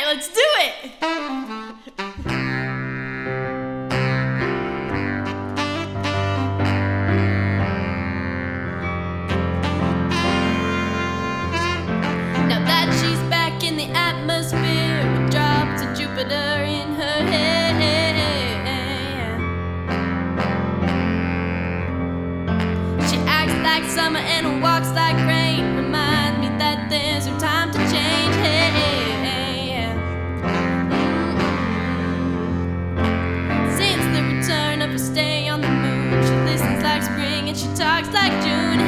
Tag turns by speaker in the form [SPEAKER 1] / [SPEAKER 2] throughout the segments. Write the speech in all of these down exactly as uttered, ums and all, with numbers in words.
[SPEAKER 1] let's do it! Now that she's back in the atmosphere with drops of Jupiter in her hair, she acts like summer and walks like rain. Remind me that there's no time to change. Since the return of her stay on the moon, she listens like spring and she talks like June.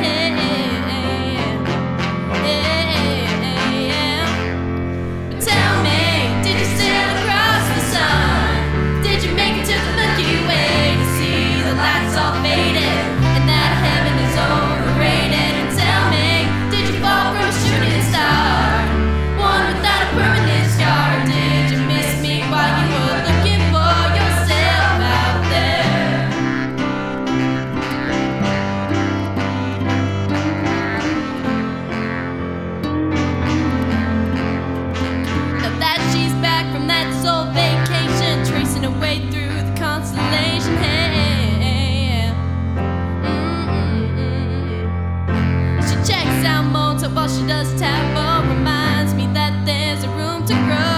[SPEAKER 1] But tell me, did you sail across the sun? Did you make it to the Milky Way to see the lights all faded and that heaven is overrated? And tell me, did you fall from a shooting star, one without a permanent scar? Did you miss me while you were looking for yourself out there? Now that she's back from that soul vacation, tracing her way through the constellation, hey, mm-mm-mm. She checks out Mozart while she does tableau. Reminds me that there's a room to grow.